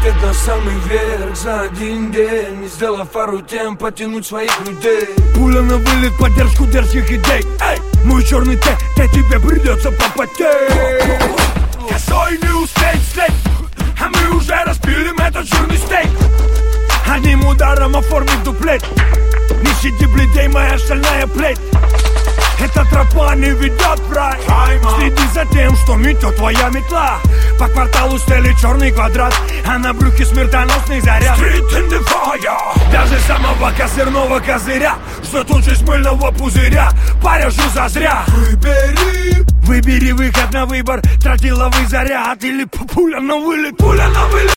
вылет на самый верх за один день, не сделав пару тем потянуть своих людей. Пуля на вылет, поддержку дерзких идей. Эй, мой черный Т, тебе придется попотеть. Косой не успеть слеть, а мы уже распилим этот жирный стейк. Одним ударом оформив дуплет. Не щади бледей, моя шальная плеть. Эта тропа не ведет в рай. Следи за тем, что метет твоя метла. По кварталу стелит черный квадрат, а на брюхе смертоносный заряд. Street in the fire. Даже самого козырного козыря ждет участь мыльного пузыря. Порежу зазря. Выбери выход на выбор. Тротиловый заряд или пуля на вылет. Пуля на вылет.